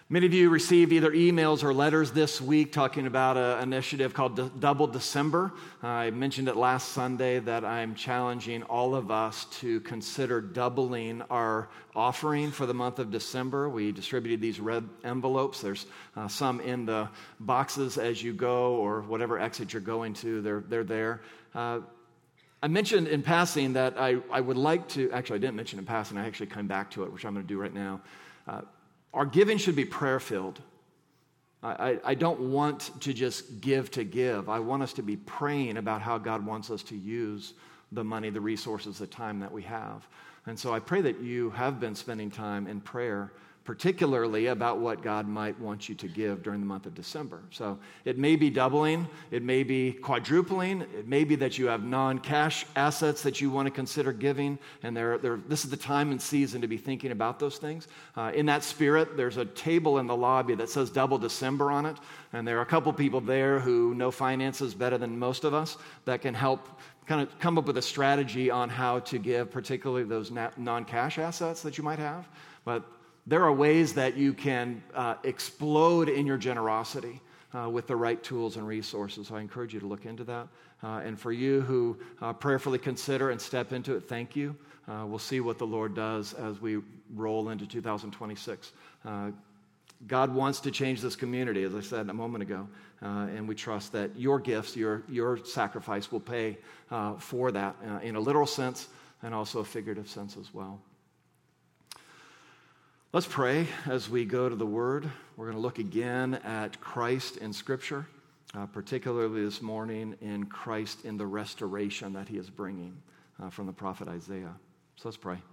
Many of you received either emails or letters this week talking about an initiative called Double December. I mentioned it last Sunday that I'm challenging all of us to consider doubling our offering for the month of December. We distributed these red envelopes. There's some in the boxes as you go or whatever exit you're going to. They're there. I mentioned in passing that I would like to, actually I didn't mention in passing, I actually came back to it, which I'm going to do right now. Our giving should be prayer-filled. I don't want to just give. I want us to be praying about how God wants us to use the money, the resources, the time that we have. And so I pray that you have been spending time in prayer, particularly about what God might want you to give during the month of December. So it may be doubling, it may be quadrupling, it may be that you have non-cash assets that you want to consider giving, and this is the time and season to be thinking about those things. In that spirit, there's a table in the lobby that says Double December on it, and there are a couple people there who know finances better than most of us that can help kind of come up with a strategy on how to give, particularly those non-cash assets that you might have. But there are ways that you can explode in your generosity with the right tools and resources. So I encourage you to look into that. And for you who prayerfully consider and step into it, thank you. We'll see what the Lord does as we roll into 2026. God wants to change this community, as I said a moment ago, and we trust that your gifts, your sacrifice will pay for that in a literal sense and also a figurative sense as well. Let's pray as we go to the Word. We're going to look again at Christ in Scripture, particularly this morning in Christ in the restoration that He is bringing from the prophet Isaiah. So let's pray.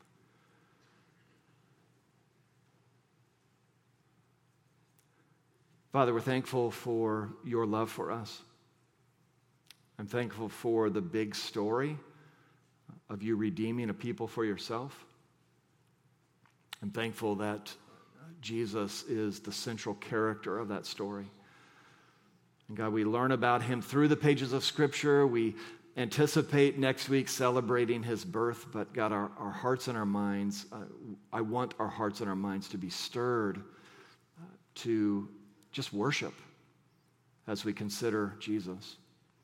Father, we're thankful for your love for us. I'm thankful for the big story of you redeeming a people for yourself. I'm thankful that Jesus is the central character of that story. And God, we learn about him through the pages of Scripture. We anticipate next week celebrating his birth, but God, our hearts and our minds, I want our hearts and our minds to be stirred to just worship as we consider Jesus.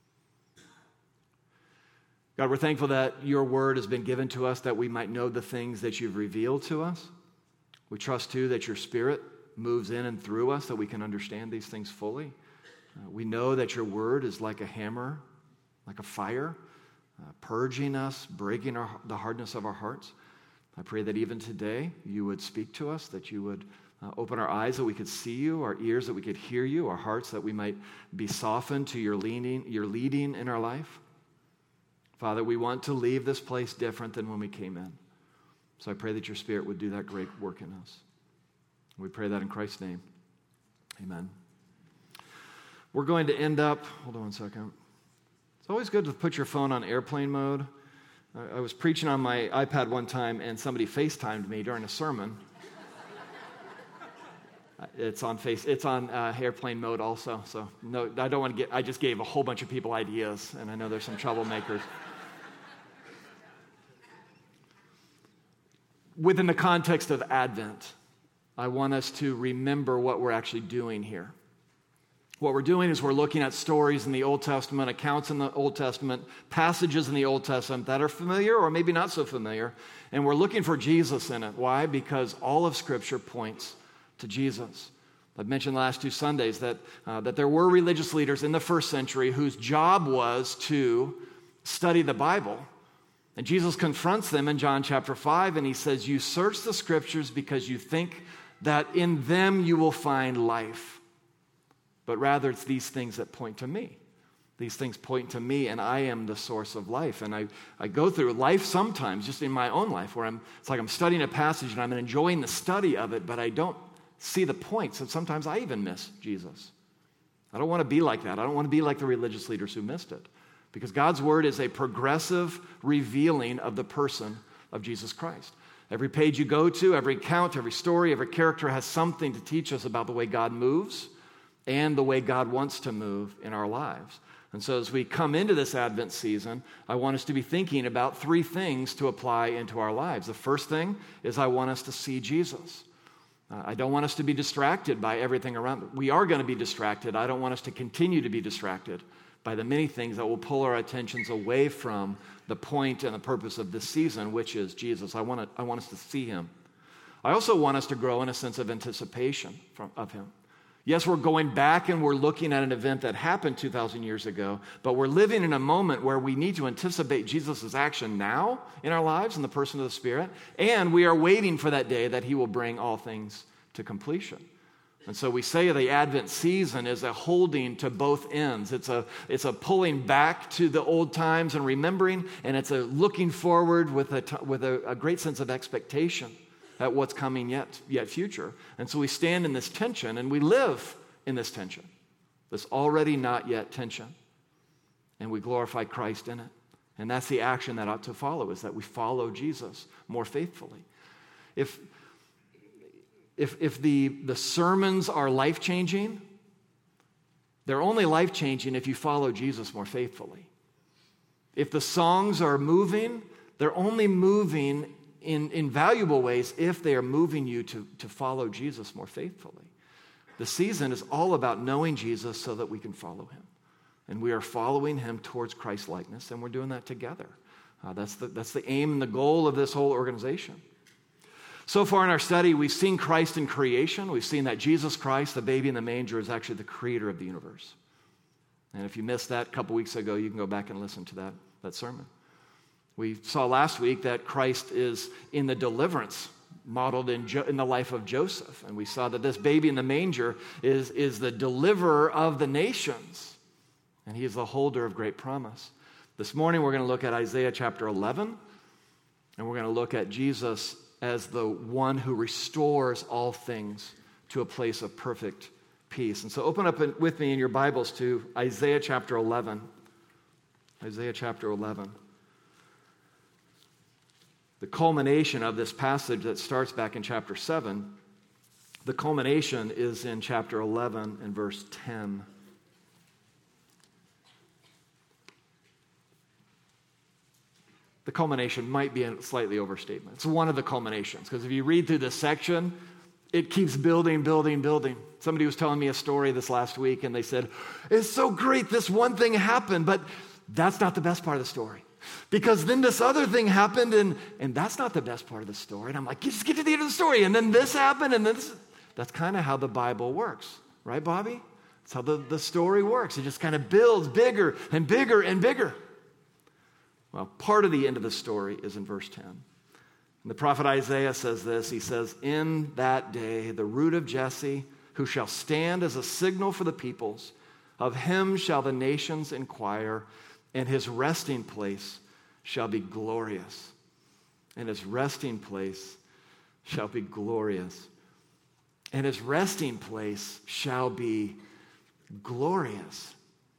God, we're thankful that your word has been given to us that we might know the things that you've revealed to us. We trust, too, that your Spirit moves in and through us so we can understand these things fully. We know that your word is like a hammer, like a fire, purging us, breaking the hardness of our hearts. I pray that even today you would speak to us, that you would open our eyes that we could see you, our ears that we could hear you, our hearts that we might be softened to your leading in our life. Father, we want to leave this place different than when we came in. So I pray that your Spirit would do that great work in us. We pray that in Christ's name. Amen. We're going to end up, hold on one second. It's always good to put your phone on airplane mode. I was preaching on my iPad one time and somebody FaceTimed me during a sermon. It's on airplane mode also. So no, I don't want to I just gave a whole bunch of people ideas, and I know there's some troublemakers. Within the context of Advent, I want us to remember what we're actually doing here. What we're doing is we're looking at stories in the Old Testament, accounts in the Old Testament, passages in the Old Testament that are familiar or maybe not so familiar, and we're looking for Jesus in it. Why? Because all of Scripture points to Jesus. I've mentioned the last 2 Sundays that there were religious leaders in the first century whose job was to study the Bible. And Jesus confronts them in John chapter 5, and he says, you search the Scriptures because you think that in them you will find life. But rather, it's these things that point to me. These things point to me, and I am the source of life. And I go through life sometimes, just in my own life, where it's like I'm studying a passage, and I'm enjoying the study of it, but I don't see the points, and sometimes I even miss Jesus. I don't want to be like that. I don't want to be like the religious leaders who missed it. Because God's word is a progressive revealing of the person of Jesus Christ. Every page you go to, every account, every story, every character has something to teach us about the way God moves and the way God wants to move in our lives. And so as we come into this Advent season, I want us to be thinking about 3 things to apply into our lives. The first thing is I want us to see Jesus. I don't want us to be distracted by everything around. We are going to be distracted. I don't want us to continue to be distracted by the many things that will pull our attentions away from the point and the purpose of this season, which is Jesus. I want us to see him. I also want us to grow in a sense of anticipation of him. Yes, we're going back and we're looking at an event that happened 2,000 years ago, but we're living in a moment where we need to anticipate Jesus' action now in our lives in the person of the Spirit, and we are waiting for that day that he will bring all things to completion. And so we say the Advent season is a holding to both ends. It's a pulling back to the old times and remembering, and it's a looking forward with a great sense of expectation at what's coming yet future. And so we stand in this tension, and we live in this tension, this already not yet tension. And we glorify Christ in it. And that's the action that ought to follow, is that we follow Jesus more faithfully. If the sermons are life-changing, they're only life-changing if you follow Jesus more faithfully. If the songs are moving, they're only moving in valuable ways if they are moving you to follow Jesus more faithfully. The season is all about knowing Jesus so that we can follow him. And we are following him towards Christ likeness, and we're doing that together. That's the aim and the goal of this whole organization. So far in our study, we've seen Christ in creation. We've seen that Jesus Christ, the baby in the manger, is actually the creator of the universe. And if you missed that a couple weeks ago, you can go back and listen to that sermon. We saw last week that Christ is in the deliverance modeled in the life of Joseph. And we saw that this baby in the manger is the deliverer of the nations. And he is the holder of great promise. This morning we're going to look at Isaiah chapter 11. And we're going to look at Jesus as the one who restores all things to a place of perfect peace. And so open up with me in your Bibles to Isaiah chapter 11. Isaiah chapter 11. The culmination of this passage that starts back in chapter 7, the culmination is in chapter 11 and verse 10. The culmination might be a slightly overstatement. It's one of the culminations, because if you read through this section, it keeps building. Somebody was telling me a story this last week, and they said, it's so great, this one thing happened, but that's not the best part of the story. Because then this other thing happened, and that's not the best part of the story. And I'm like, just get to the end of the story. And then this happened, and this. That's kind of how the Bible works. Right, Bobby? That's how the story works. It just kind of builds bigger and bigger and bigger. Well, part of the end of the story is in verse 10. And the prophet Isaiah says this. He says, in that day, the root of Jesse, who shall stand as a signal for the peoples, of him shall the nations inquire, and his resting place shall be glorious. And his resting place shall be glorious. And his resting place shall be glorious.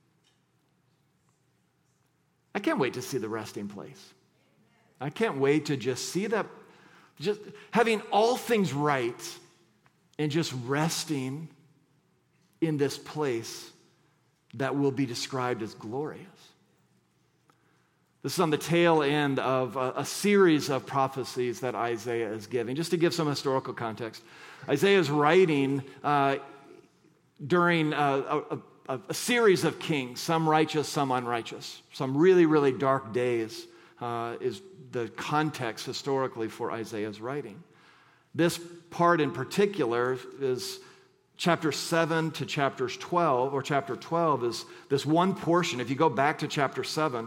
I can't wait to see the resting place. I can't wait to just see that, just having all things right and just resting in this place that will be described as glorious. This is on the tail end of a series of prophecies that Isaiah is giving. Just to give some historical context, Isaiah is writing during a series of kings, some righteous, some unrighteous. Some really, really dark days is the context historically for Isaiah's writing. This part in particular is chapter 7 to chapters 12, or chapter 12 is this one portion. If you go back to chapter 7,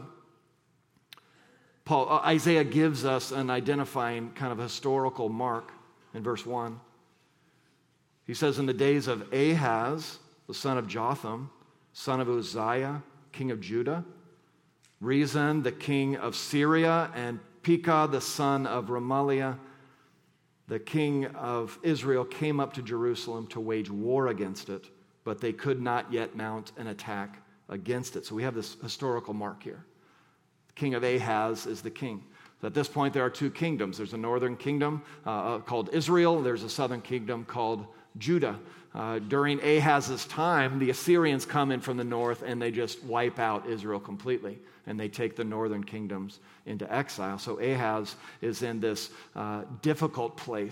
Isaiah gives us an identifying kind of historical mark in verse 1. He says, in the days of Ahaz, the son of Jotham, son of Uzziah, king of Judah, Rezin, the king of Syria, and Pekah, the son of Remaliah, the king of Israel, came up to Jerusalem to wage war against it, but they could not yet mount an attack against it. So we have this historical mark here. King of Ahaz is the king. So at this point, there are two kingdoms. There's a northern kingdom called Israel. There's a southern kingdom called Judah. During Ahaz's time, the Assyrians come in from the north and they just wipe out Israel completely. And they take the northern kingdoms into exile. So Ahaz is in this difficult place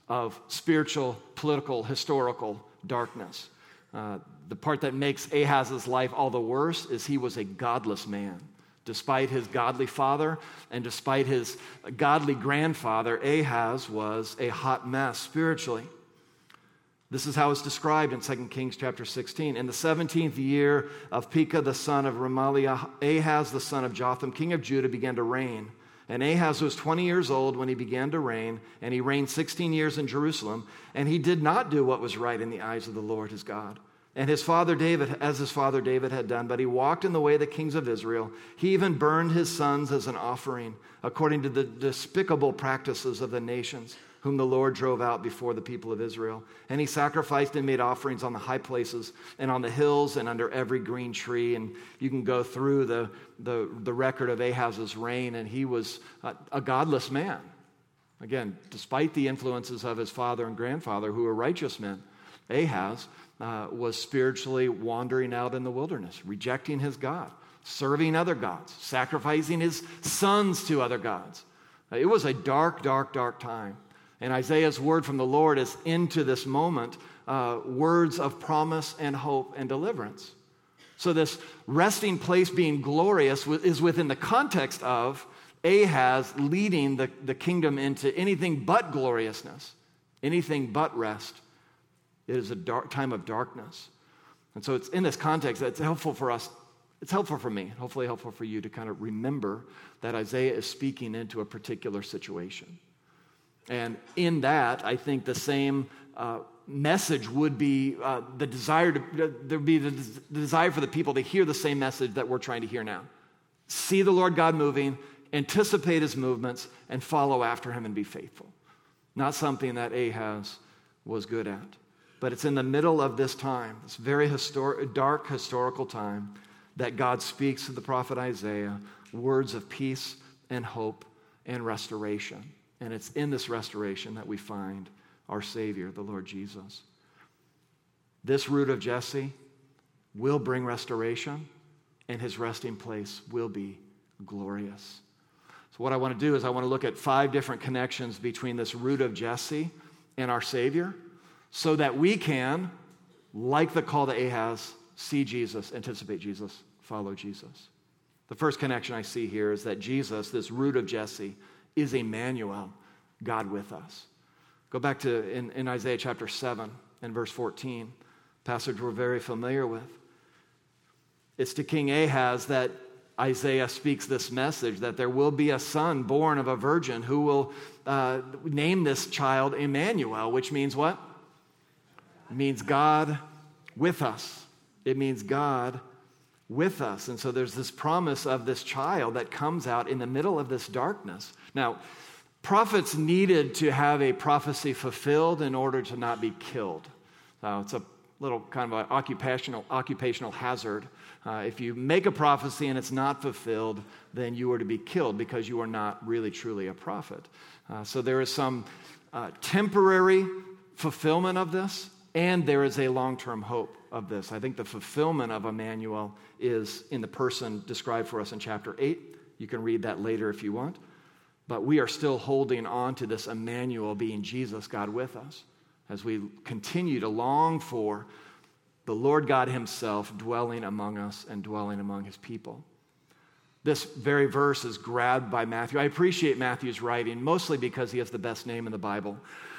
of spiritual, political, historical darkness. The part that makes Ahaz's life all the worse is he was a godless man. Despite his godly father and despite his godly grandfather, Ahaz was a hot mess spiritually. This is how it's described in 2 Kings chapter 16. In the 17th year of Pekah, the son of Remaliah, Ahaz, the son of Jotham, king of Judah, began to reign. And Ahaz was 20 years old when he began to reign, and he reigned 16 years in Jerusalem, and he did not do what was right in the eyes of the Lord his God. And his father David, as his father David had done, but he walked in the way of the kings of Israel. He even burned his sons as an offering, according to the despicable practices of the nations, whom the Lord drove out before the people of Israel. And he sacrificed and made offerings on the high places and on the hills and under every green tree. And you can go through the record of Ahaz's reign, and he was a godless man. Again, despite the influences of his father and grandfather, who were righteous men, Ahaz was spiritually wandering out in the wilderness, rejecting his God, serving other gods, sacrificing his sons to other gods. It was a dark, dark, dark time. And Isaiah's word from the Lord is into this moment, words of promise and hope and deliverance. So this resting place being glorious is within the context of Ahaz leading the kingdom into anything but gloriousness, anything but rest. It is a dark time of darkness. And so it's in this context that it's helpful for us. It's helpful for me, hopefully helpful for you to kind of remember that Isaiah is speaking into a particular situation. And in that, I think the same message would be the desire for the people to hear the same message that we're trying to hear now. See the Lord God moving, anticipate his movements, and follow after him and be faithful. Not something that Ahaz was good at. But it's in the middle of this time, this very dark historical time, that God speaks to the prophet Isaiah words of peace and hope and restoration. And it's in this restoration that we find our Savior, the Lord Jesus. This root of Jesse will bring restoration, and his resting place will be glorious. So what I want to do is I want to look at 5 different connections between this root of Jesse and our Savior, so that we can, like the call to Ahaz, see Jesus, anticipate Jesus, follow Jesus. The first connection I see here is that Jesus, this root of Jesse, is Emmanuel, God with us. Go back to in Isaiah chapter 7 and verse 14, passage we're very familiar with. It's to King Ahaz that Isaiah speaks this message, that there will be a son born of a virgin who will name this child Emmanuel, which means what? It means God with us. It means God with us. And so there's this promise of this child that comes out in the middle of this darkness. Now, prophets needed to have a prophecy fulfilled in order to not be killed. It's a little kind of an occupational hazard. If you make a prophecy and it's not fulfilled, then you are to be killed because you are not really truly a prophet. So there is some temporary fulfillment of this, and there is a long-term hope of this. I think the fulfillment of Emmanuel is in the person described for us in chapter 8. You can read that later if you want. But we are still holding on to this Emmanuel being Jesus, God with us, as we continue to long for the Lord God himself dwelling among us and dwelling among his people. This very verse is grabbed by Matthew. I appreciate Matthew's writing, mostly because he has the best name in the Bible.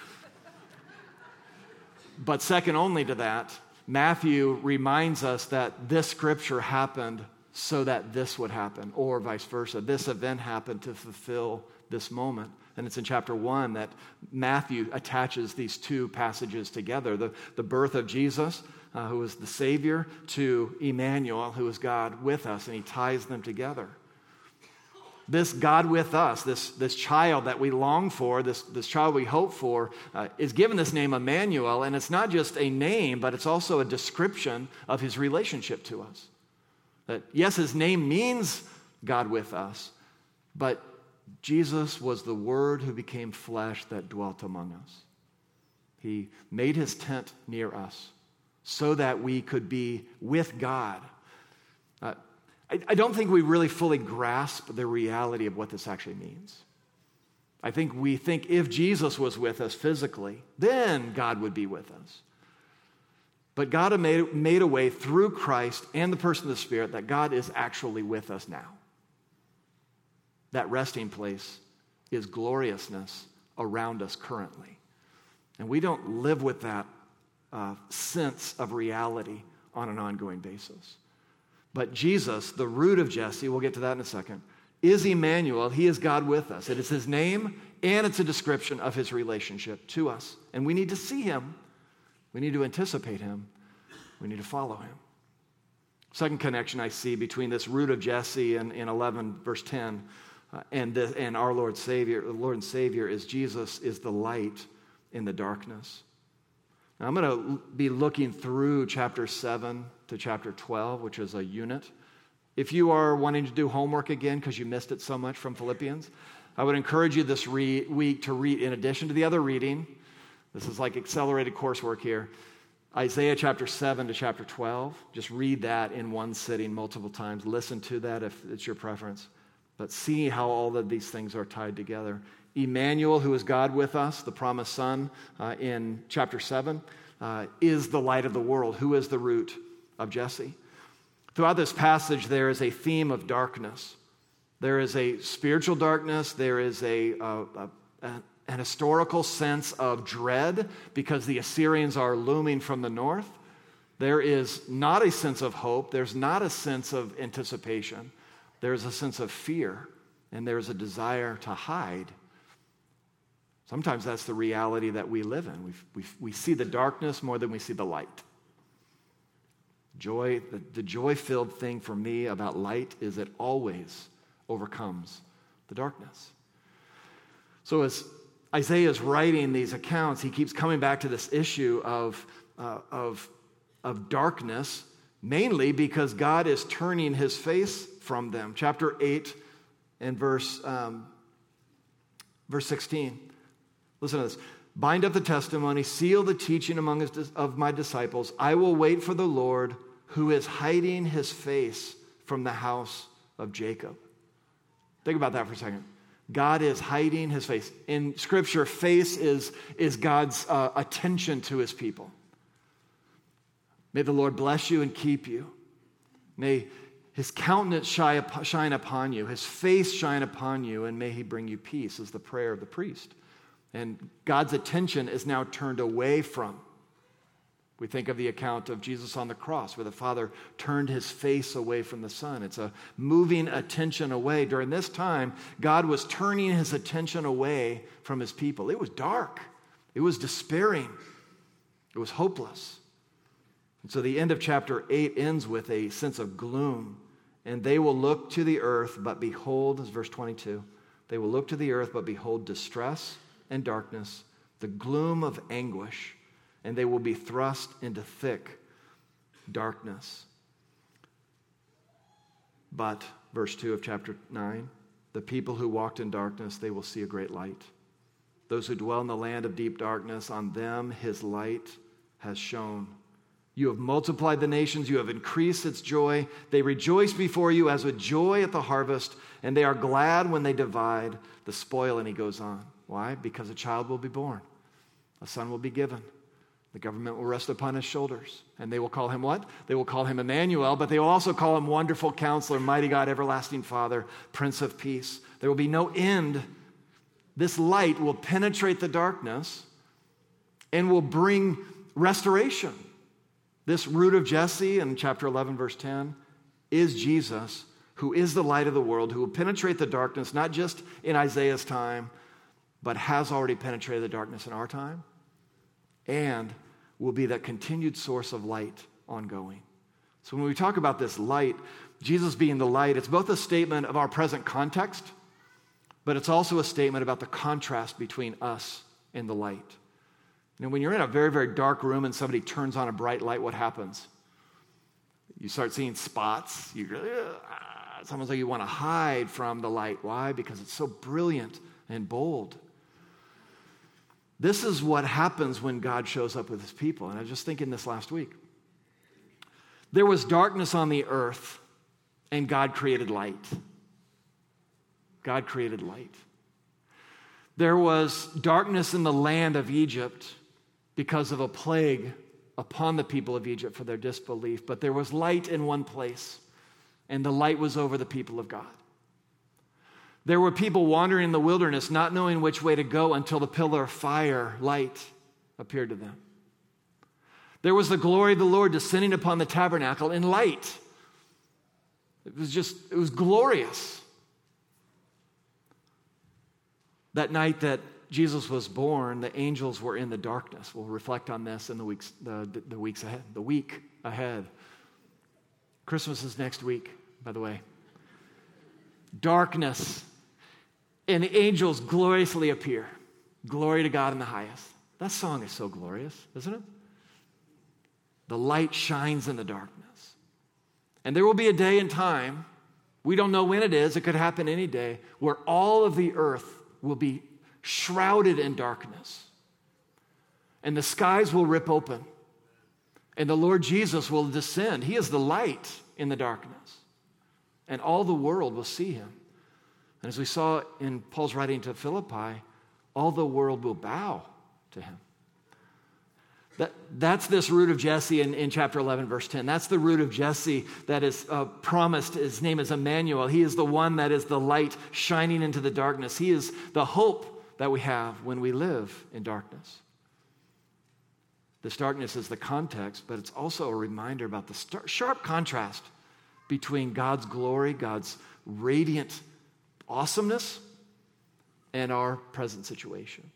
But second only to that, Matthew reminds us that this scripture happened so that this would happen, or vice versa. This event happened to fulfill this moment. And it's in chapter 1 that Matthew attaches these two passages together. The birth of Jesus, who is the Savior, to Emmanuel, who is God with us, and he ties them together. This God with us, this child that we long for, this child we hope for, is given this name Emmanuel, and it's not just a name, but it's also a description of his relationship to us. That yes, his name means God with us, but Jesus was the Word who became flesh that dwelt among us. He made his tent near us so that we could be with God. I don't think we really fully grasp the reality of what this actually means. I think we think if Jesus was with us physically, then God would be with us. But God had made a way through Christ and the person of the Spirit that God is actually with us now. That resting place is gloriousness around us currently. And we don't live with that sense of reality on an ongoing basis. But Jesus, the root of Jesse, we'll get to that in a second, is Emmanuel. He is God with us. It is his name, and it's a description of his relationship to us. And we need to see him. We need to anticipate him. We need to follow him. Second connection I see between this root of Jesse in 11, verse 10, and our Lord and Savior is Jesus is the light in the darkness. Now, I'm going to be looking through chapter 7 to chapter 12, which is a unit. If you are wanting to do homework again because you missed it so much from Philippians, I would encourage you this week to read, in addition to the other reading, this is like accelerated coursework here, Isaiah chapter 7 to chapter 12. Just read that in one sitting multiple times. Listen to that if it's your preference. But see how all of these things are tied together. Emmanuel, who is God with us, the promised Son in chapter 7, is the light of the world. Who is the root of Jesse? Throughout this passage, there is a theme of darkness. There is a spiritual darkness. There is an historical sense of dread because the Assyrians are looming from the north. There is not a sense of hope. There's not a sense of anticipation. There's a sense of fear, and there's a desire to hide. Sometimes that's the reality that we live in. We see the darkness more than we see the light. Joy, the joy-filled thing for me about light is it always overcomes the darkness. So as Isaiah is writing these accounts, he keeps coming back to this issue of darkness, mainly because God is turning his face from them. Chapter 8 and verse 16. Listen to this. Bind up the testimony, seal the teaching of my disciples. I will wait for the Lord who is hiding his face from the house of Jacob. Think about that for a second. God is hiding his face. In Scripture, face is God's attention to his people. May the Lord bless you and keep you. May his countenance shine upon you, his face shine upon you, and may he bring you peace, is the prayer of the priest. And God's attention is now turned away from. We think of the account of Jesus on the cross where the Father turned his face away from the Son. It's a moving attention away. During this time, God was turning his attention away from his people. It was dark. It was despairing. It was hopeless. And so the end of chapter 8 ends with a sense of gloom. And they will look to the earth, but behold, this is verse 22, they will look to the earth, but behold distress and darkness, the gloom of anguish, and they will be thrust into thick darkness. But, verse 2 of chapter 9, the people who walked in darkness, they will see a great light. Those who dwell in the land of deep darkness, on them his light has shone. You have multiplied the nations, you have increased its joy. They rejoice before you as with joy at the harvest, and they are glad when they divide the spoil. And he goes on. Why? Because a child will be born. A son will be given. The government will rest upon his shoulders. And they will call him what? They will call him Emmanuel, but they will also call him Wonderful Counselor, Mighty God, Everlasting Father, Prince of Peace. There will be no end. This light will penetrate the darkness and will bring restoration. This root of Jesse in chapter 11, verse 10, is Jesus, who is the light of the world, who will penetrate the darkness, not just in Isaiah's time, but has already penetrated the darkness in our time, and will be that continued source of light ongoing. So when we talk about this light, Jesus being the light, it's both a statement of our present context, but it's also a statement about the contrast between us and the light. You know, when you're in a very, very dark room and somebody turns on a bright light, what happens? You start seeing spots. It's almost like you want to hide from the light. Why? Because it's so brilliant and bold. This is what happens when God shows up with his people. And I was just thinking this last week. There was darkness on the earth, and God created light. God created light. There was darkness in the land of Egypt because of a plague upon the people of Egypt for their disbelief. But there was light in one place, and the light was over the people of God. There were people wandering in the wilderness, not knowing which way to go until the pillar of fire, light, appeared to them. There was the glory of the Lord descending upon the tabernacle in light. It was glorious. That night that Jesus was born, the angels were in the darkness. We'll reflect on this in the weeks ahead, the week ahead. Christmas is next week, by the way. Darkness, and the angels gloriously appear. Glory to God in the highest. That song is so glorious, isn't it? The light shines in the darkness. And there will be a day and time, we don't know when it is, it could happen any day, where all of the earth will be shrouded in darkness. And the skies will rip open. And the Lord Jesus will descend. He is the light in the darkness. And all the world will see him. And as we saw in Paul's writing to Philippi, all the world will bow to him. That's this root of Jesse in chapter 11, verse 10. That's the root of Jesse that is promised. His name is Emmanuel. He is the one that is the light shining into the darkness. He is the hope that we have when we live in darkness. This darkness is the context, but it's also a reminder about the sharp contrast between God's glory, God's radiant awesomeness, and our present situation.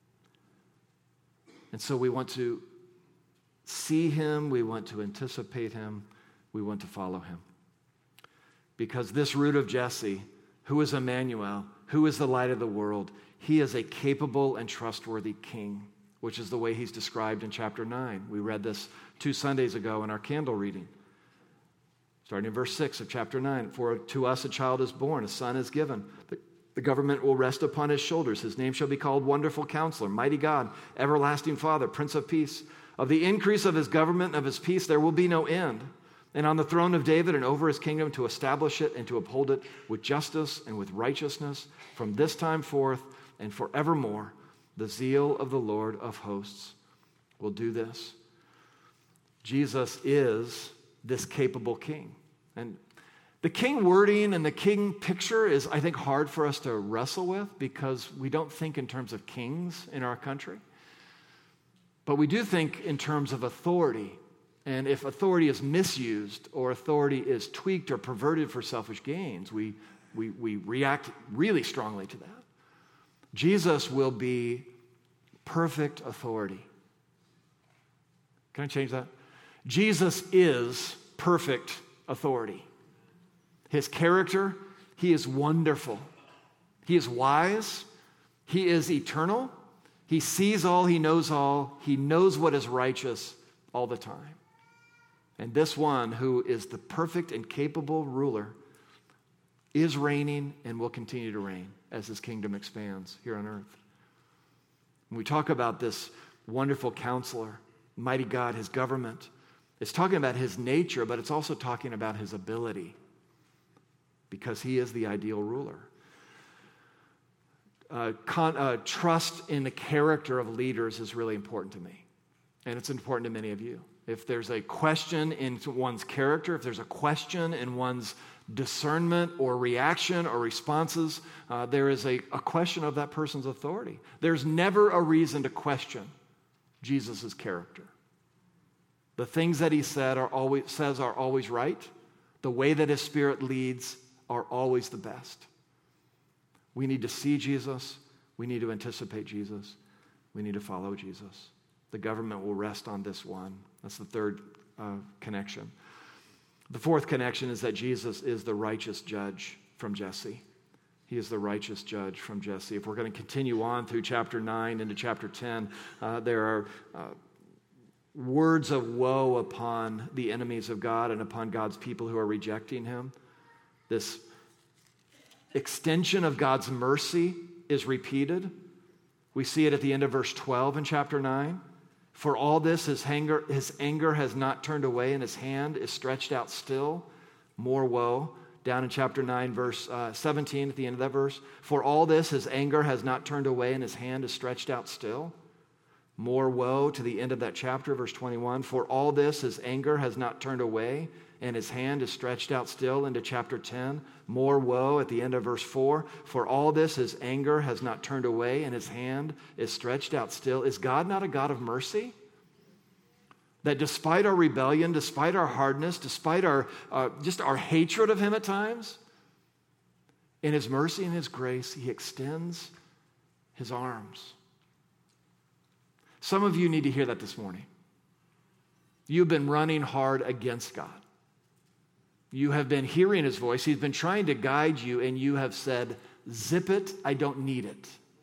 And so we want to see him, we want to anticipate him, we want to follow him. Because this root of Jesse, who is Emmanuel, who is the light of the world, he is a capable and trustworthy king, which is the way he's described in chapter 9. We read this 2 Sundays ago in our candle reading. Starting in verse 6 of chapter 9, for to us a child is born, a son is given. The government will rest upon his shoulders. His name shall be called Wonderful Counselor, Mighty God, Everlasting Father, Prince of Peace. Of the increase of his government and of his peace there will be no end. And on the throne of David and over his kingdom to establish it and to uphold it with justice and with righteousness from this time forth and forevermore. The zeal of the Lord of hosts will do this. Jesus is this capable king. And the king wording and the king picture is, I think, hard for us to wrestle with because we don't think in terms of kings in our country. But we do think in terms of authority. And if authority is misused or authority is tweaked or perverted for selfish gains, we react really strongly to that. Jesus will be perfect authority. Can I change that? Jesus is perfect authority. His character, he is wonderful. He is wise. He is eternal. He sees all, he knows all. He knows what is righteous all the time. And this one who is the perfect and capable ruler is reigning and will continue to reign as his kingdom expands here on earth. When we talk about this wonderful counselor, mighty God, his government, it's talking about his nature, but it's also talking about his ability because he is the ideal ruler. Trust in the character of leaders is really important to me, and it's important to many of you. If there's a question in one's character, if there's a question in one's discernment or reaction or responses, there is a question of that person's authority. There's never a reason to question Jesus' character. The things that he says are always right. The way that his Spirit leads are always the best. We need to see Jesus. We need to anticipate Jesus. We need to follow Jesus. The government will rest on this one. That's the third connection. The fourth connection is that Jesus is the righteous judge from Jesse. He is the righteous judge from Jesse. If we're going to continue on through chapter 9 into chapter 10, there are words of woe upon the enemies of God and upon God's people who are rejecting him. This extension of God's mercy is repeated. We see it at the end of verse 12 in chapter 9. For all this, his anger has not turned away, and his hand is stretched out still. More woe. down in chapter 9, verse 17 at the end of that verse. For all this, his anger has not turned away and his hand is stretched out still. More woe to the end of that chapter, verse 21. For all this, his anger has not turned away and his hand is stretched out still, into chapter 10. More woe at the end of verse 4. For all this, his anger has not turned away and his hand is stretched out still. Is God not a God of mercy? That despite our rebellion, despite our hardness, despite our hatred of him at times, in his mercy and his grace, he extends his arms. Some of you need to hear that this morning. You've been running hard against God. You have been hearing his voice. He's been trying to guide you, and you have said, zip it, I don't need it.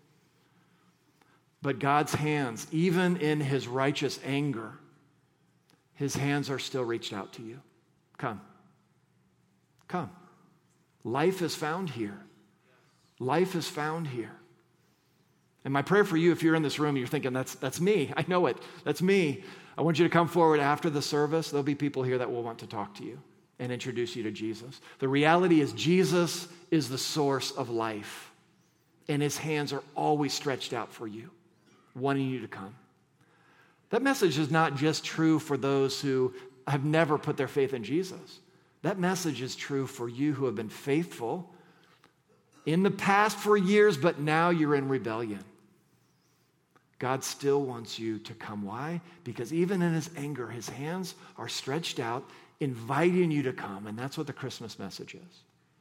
But God's hands, even in his righteous anger, his hands are still reached out to you. Come. Come. Life is found here. Life is found here. And my prayer for you, if you're in this room, you're thinking, that's me. I know it. That's me. I want you to come forward after the service. There'll be people here that will want to talk to you and introduce you to Jesus. The reality is Jesus is the source of life, and his hands are always stretched out for you, wanting you to come. That message is not just true for those who have never put their faith in Jesus. That message is true for you who have been faithful in the past for years, but now you're in rebellion. God still wants you to come. Why? Because even in his anger, his hands are stretched out, inviting you to come. And that's what the Christmas message is.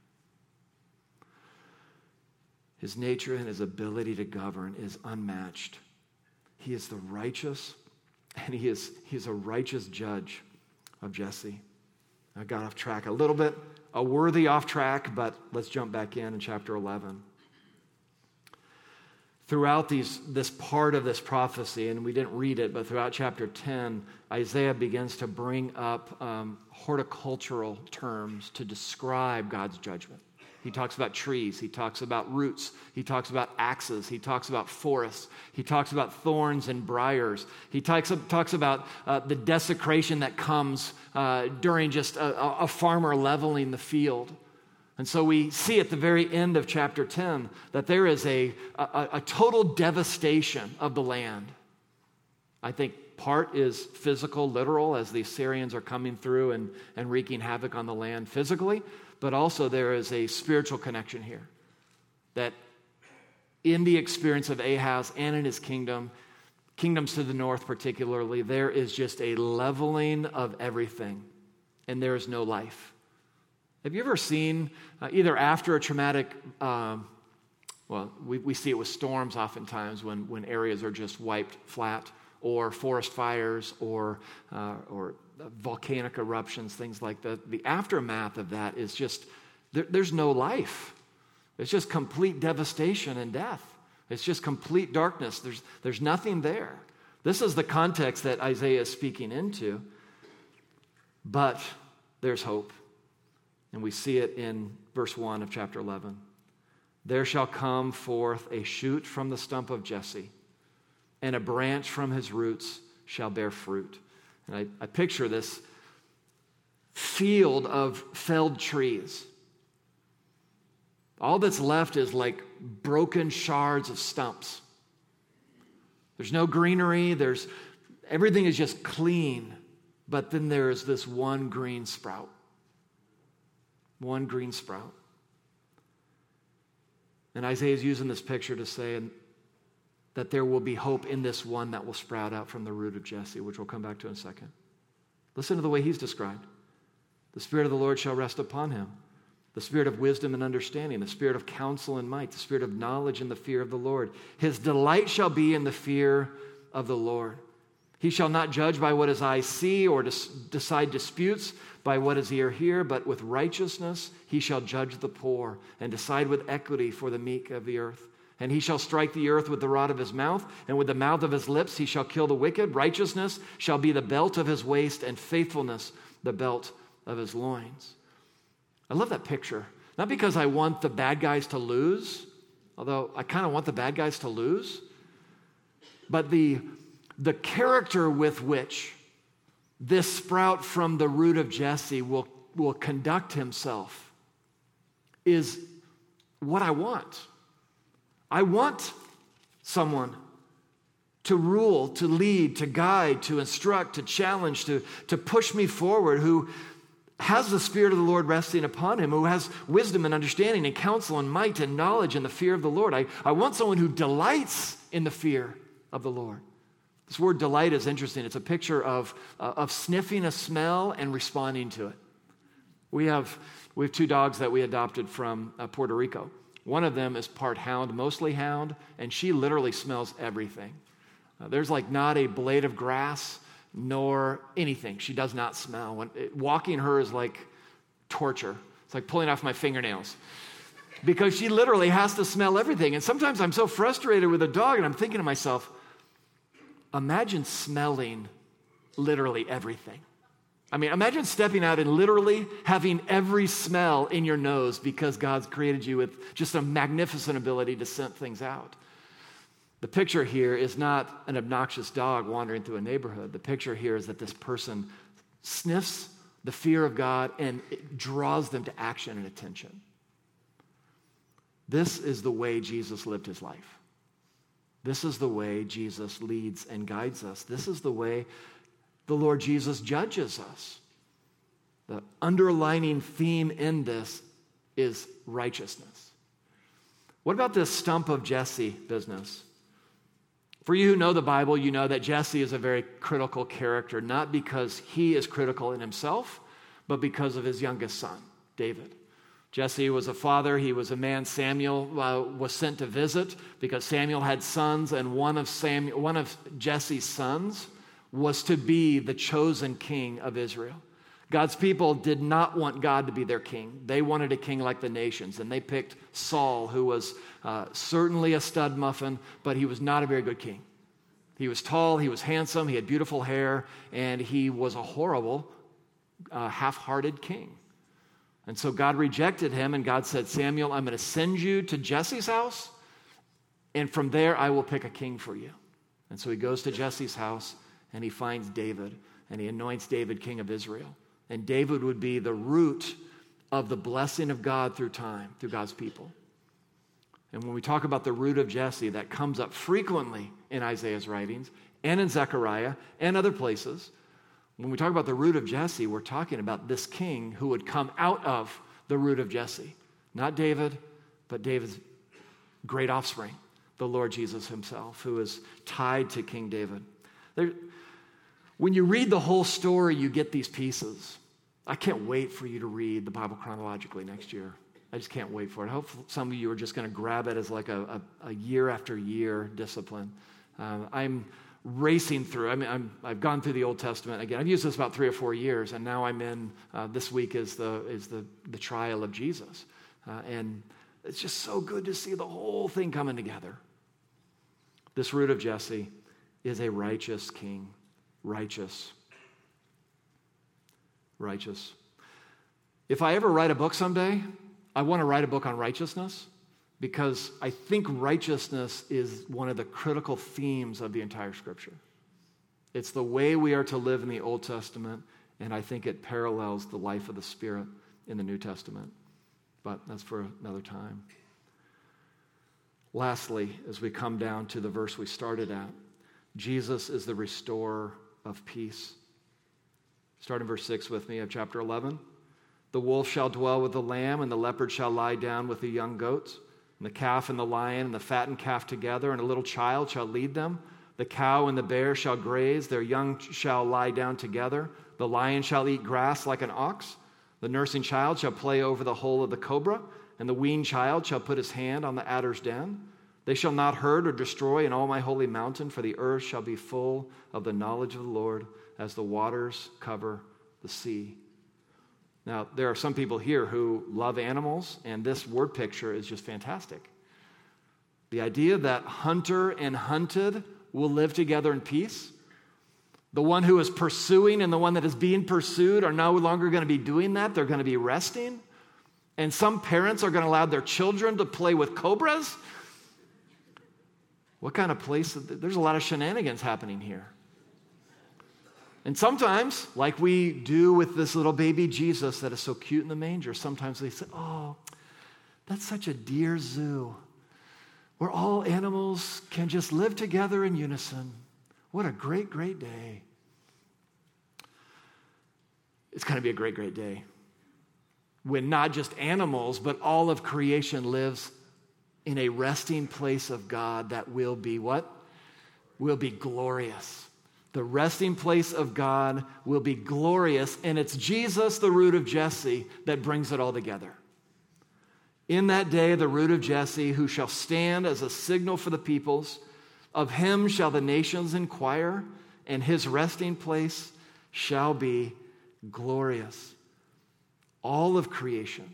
His nature and his ability to govern is unmatched. He is the righteous, and he's a righteous judge of Jesse. I got off track a little bit, a worthy off track, but let's jump back in chapter 11. Throughout this part of this prophecy, and we didn't read it, but throughout chapter 10, Isaiah begins to bring up horticultural terms to describe God's judgment. He talks about trees. He talks about roots. He talks about axes. He talks about forests. He talks about thorns and briars. He talks about the desecration that comes during just a farmer leveling the field. And so we see at the very end of chapter 10 that there is a total devastation of the land. I think part is physical, literal, as the Assyrians are coming through and wreaking havoc on the land physically, but also there is a spiritual connection here. That in the experience of Ahaz and in his kingdoms to the north particularly, there is just a leveling of everything, and there is no life. Have you ever seen, either after a traumatic, we see it with storms oftentimes when areas are just wiped flat, or forest fires, or volcanic eruptions, things like that. The aftermath of that is just, there's no life. It's just complete devastation and death. It's just complete darkness. There's nothing there. This is the context that Isaiah is speaking into, but there's hope. And we see it in verse 1 of chapter 11. There shall come forth a shoot from the stump of Jesse, and a branch from his roots shall bear fruit. And I picture this field of felled trees. All that's left is like broken shards of stumps. There's no greenery. Everything is just clean. But then there is this one green sprout. One green sprout. And Isaiah is using this picture to say that there will be hope in this one that will sprout out from the root of Jesse, which we'll come back to in a second. Listen to the way he's described. The Spirit of the Lord shall rest upon him. The Spirit of wisdom and understanding, the Spirit of counsel and might, the Spirit of knowledge and the fear of the Lord. His delight shall be in the fear of the Lord. He shall not judge by what his eyes see, or decide disputes by what his ear hear, but with righteousness he shall judge the poor, and decide with equity for the meek of the earth. And he shall strike the earth with the rod of his mouth, and with the mouth of his lips he shall kill the wicked. Righteousness shall be the belt of his waist, and faithfulness the belt of his loins. I love that picture. Not because I want the bad guys to lose, although I kind of want the bad guys to lose, but the character with which this sprout from the root of Jesse will conduct himself is what I want. I want someone to rule, to lead, to guide, to instruct, to challenge, to push me forward, who has the Spirit of the Lord resting upon him, who has wisdom and understanding and counsel and might and knowledge and the fear of the Lord. I want someone who delights in the fear of the Lord. This word delight is interesting. It's a picture of sniffing a smell and responding to it. We have 2 dogs that we adopted from Puerto Rico. One of them is part hound, mostly hound, and she literally smells everything. There's like not a blade of grass nor anything she does not smell. Walking her is like torture. It's like pulling off my fingernails because she literally has to smell everything. And sometimes I'm so frustrated with a dog and I'm thinking to myself, imagine smelling literally everything. I mean, imagine stepping out and literally having every smell in your nose because God's created you with just a magnificent ability to scent things out. The picture here is not an obnoxious dog wandering through a neighborhood. The picture here is that this person sniffs the fear of God and it draws them to action and attention. This is the way Jesus lived his life. This is the way Jesus leads and guides us. This is the way the Lord Jesus judges us. The underlining theme in this is righteousness. What about this stump of Jesse business? For you who know the Bible, you know that Jesse is a very critical character, not because he is critical in himself, but because of his youngest son, David. Jesse was a father. He was a man Samuel was sent to visit because Samuel had sons, and one of Jesse's sons was to be the chosen king of Israel. God's people did not want God to be their king. They wanted a king like the nations, and they picked Saul, who was certainly a stud muffin, but he was not a very good king. He was tall, he was handsome, he had beautiful hair, and he was a horrible, half-hearted king. And so God rejected him, and God said, Samuel, I'm going to send you to Jesse's house, and from there I will pick a king for you. And so he goes to Jesse's house, and he finds David, and he anoints David king of Israel. And David would be the root of the blessing of God through time, through God's people. And when we talk about the root of Jesse, that comes up frequently in Isaiah's writings and in Zechariah and other places. When we talk about the root of Jesse, we're talking about this king who would come out of the root of Jesse. Not David, but David's great offspring, the Lord Jesus himself, who is tied to King David. When you read the whole story, you get these pieces. I can't wait for you to read the Bible chronologically next year. I just can't wait for it. I hope some of you are just going to grab it as like a year after year discipline. I'm racing through. I've gone through the Old Testament again. I've used this about 3 or 4 years, and now I'm in. This week is the trial of Jesus, and it's just so good to see the whole thing coming together. This root of Jesse is a righteous king. Righteous. If I ever write a book someday, I want to write a book on righteousness because I think righteousness is one of the critical themes of the entire Scripture. It's the way we are to live in the Old Testament, and I think it parallels the life of the Spirit in the New Testament. But that's for another time. Lastly, as we come down to the verse we started at, Jesus is the restorer of peace. Start in verse 6 with me of chapter 11. The wolf shall dwell with the lamb, and the leopard shall lie down with the young goats, and the calf and the lion and the fattened calf together, and a little child shall lead them. The cow and the bear shall graze, their young shall lie down together. The lion shall eat grass like an ox. The nursing child shall play over the hole of the cobra, and the weaned child shall put his hand on the adder's den. They shall not hurt or destroy in all my holy mountain, for the earth shall be full of the knowledge of the Lord as the waters cover the sea. Now, there are some people here who love animals, and this word picture is just fantastic. The idea that hunter and hunted will live together in peace. The one who is pursuing and the one that is being pursued are no longer going to be doing that. They're going to be resting. And some parents are going to allow their children to play with cobras. What kind of place? There's a lot of shenanigans happening here. And sometimes, like we do with this little baby Jesus that is so cute in the manger, sometimes they say, oh, That's such a dear zoo where all animals can just live together in unison. What a great, great day. It's going to be a great, great day when not just animals, but all of creation lives in a resting place of God that will be what? Will be glorious. The resting place of God will be glorious, and it's Jesus, the root of Jesse, that brings it all together. In that day, the root of Jesse, who shall stand as a signal for the peoples, of him shall the nations inquire, and his resting place shall be glorious. All of creation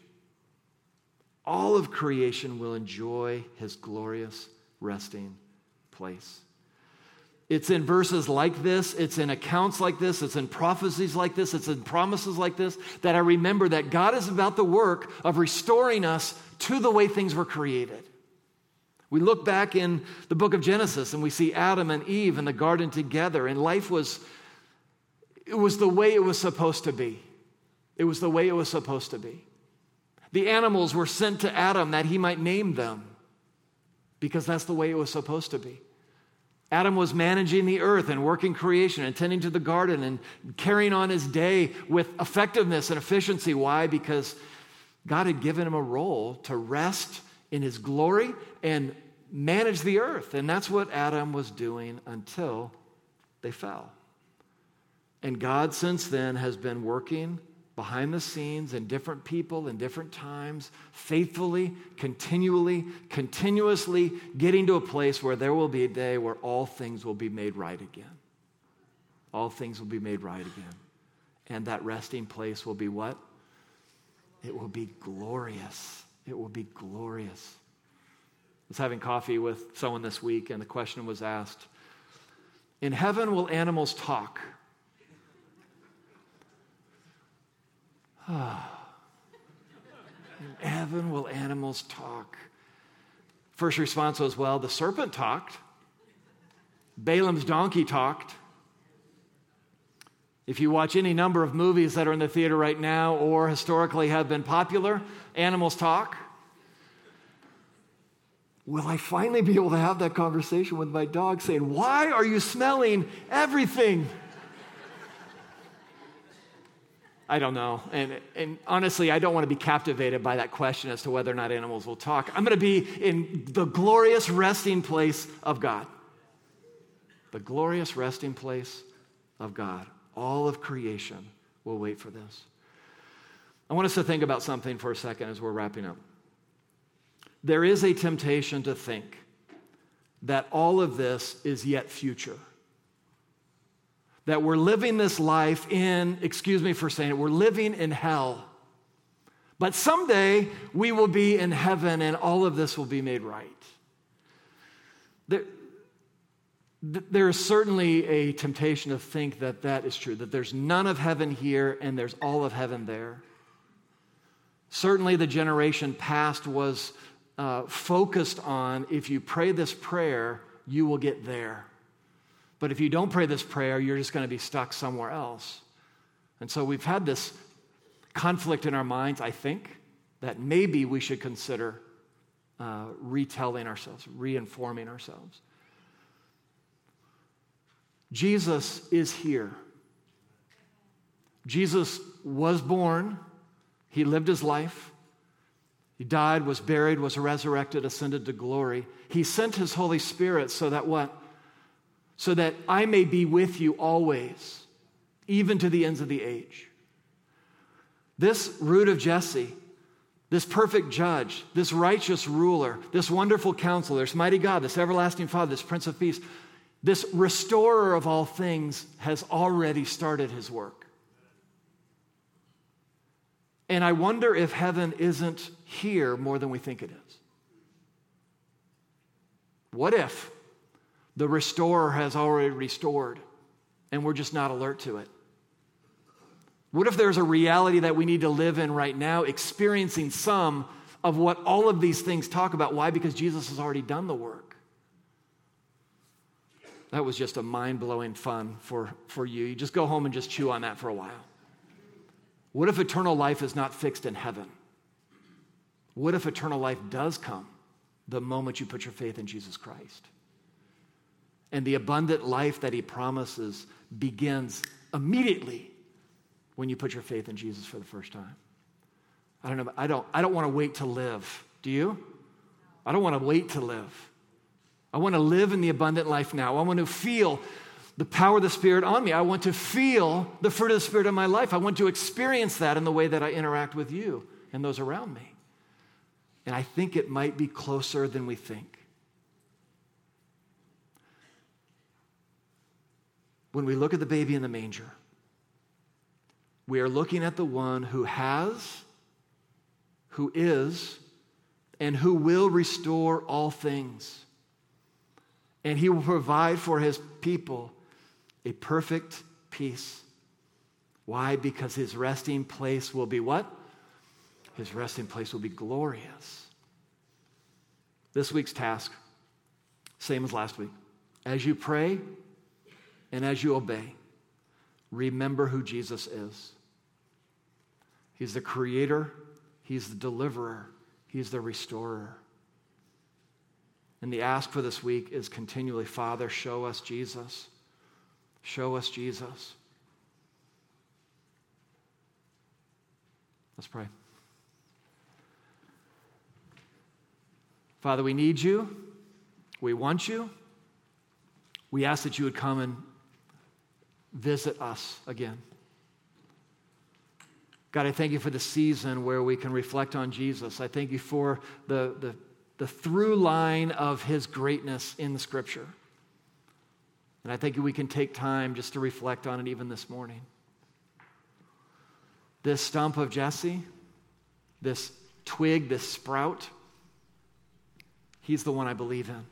will enjoy his glorious resting place. It's in verses like this, it's in accounts like this, it's in prophecies like this, it's in promises like this, that I remember that God is about the work of restoring us to the way things were created. We look back in the book of Genesis and we see Adam and Eve in the garden together, and life was the way it was supposed to be. It was the way it was supposed to be. The animals were sent to Adam that he might name them, because that's the way it was supposed to be. Adam was managing the earth and working creation and tending to the garden and carrying on his day with effectiveness and efficiency. Why? Because God had given him a role to rest in his glory and manage the earth. And that's what Adam was doing until they fell. And God since then has been working behind the scenes in different people in different times, faithfully, continuously getting to a place where there will be a day where all things will be made right again. All things will be made right again. And that resting place will be what? It will be glorious. It will be glorious. I was having coffee with someone this week, and the question was asked, in heaven, will animals talk? In heaven, will animals talk? First response was, well, the serpent talked. Balaam's donkey talked. If you watch any number of movies that are in the theater right now or historically have been popular, animals talk. Will I finally be able to have that conversation with my dog saying, why are you smelling everything? I don't know. And honestly, I don't want to be captivated by that question as to whether or not animals will talk. I'm going to be in the glorious resting place of God. The glorious resting place of God. All of creation will wait for this. I want us to think about something for a second as we're wrapping up. There is a temptation to think that all of this is yet future. That we're living this life in, excuse me for saying it, we're living in hell. But someday we will be in heaven and all of this will be made right. There is certainly a temptation to think that that is true, that there's none of heaven here and there's all of heaven there. Certainly the generation past was focused on, if you pray this prayer, you will get there. But if you don't pray this prayer, you're just going to be stuck somewhere else. And so we've had this conflict in our minds, I think, that maybe we should consider retelling ourselves, reinforming ourselves. Jesus is here. Jesus was born. He lived his life. He died, was buried, was resurrected, ascended to glory. He sent his Holy Spirit so that what? So that I may be with you always, even to the ends of the age. This root of Jesse, this perfect judge, this righteous ruler, this wonderful counselor, this mighty God, this everlasting Father, this Prince of Peace, this restorer of all things has already started his work. And I wonder if heaven isn't here more than we think it is. What if the restorer has already restored and we're just not alert to it? What if there's a reality that we need to live in right now, experiencing some of what all of these things talk about? Why? Because Jesus has already done the work. That was just a mind-blowing fun for you. You just go home and just chew on that for a while. What if eternal life is not fixed in heaven? What if eternal life does come the moment you put your faith in Jesus Christ? And the abundant life that he promises begins immediately when you put your faith in Jesus for the first time. I don't know. I don't want to wait to live. Do you? I don't want to wait to live. I want to live in the abundant life now. I want to feel the power of the Spirit on me. I want to feel the fruit of the Spirit in my life. I want to experience that in the way that I interact with you and those around me. And I think it might be closer than we think. When we look at the baby in the manger, we are looking at the one who has, who is, and who will restore all things. And he will provide for his people a perfect peace. Why? Because his resting place will be what? His resting place will be glorious. This week's task, same as last week. As you pray and as you obey, remember who Jesus is. He's the creator. He's the deliverer. He's the restorer. And the ask for this week is continually, Father, show us Jesus. Show us Jesus. Let's pray. Father, we need you. We want you. We ask that you would come and visit us again. God, I thank you for the season where we can reflect on Jesus. I thank you for the through line of his greatness in the Scripture. And I think we can take time just to reflect on it even this morning. This stump of Jesse, this twig, this sprout, he's the one I believe in.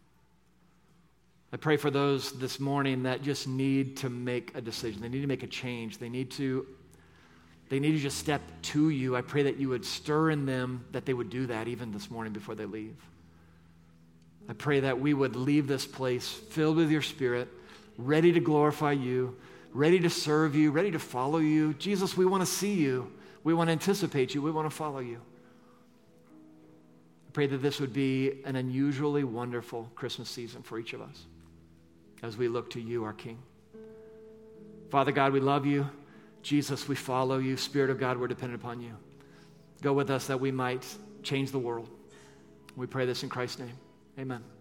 I pray for those this morning that just need to make a decision. They need to make a change. They need to just step to you. I pray that you would stir in them, that they would do that even this morning before they leave. I pray that we would leave this place filled with your Spirit, ready to glorify you, ready to serve you, ready to follow you. Jesus, we want to see you. We want to anticipate you. We want to follow you. I pray that this would be an unusually wonderful Christmas season for each of us as we look to you, our King. Father God, we love you. Jesus, we follow you. Spirit of God, we're dependent upon you. Go with us that we might change the world. We pray this in Christ's name. Amen.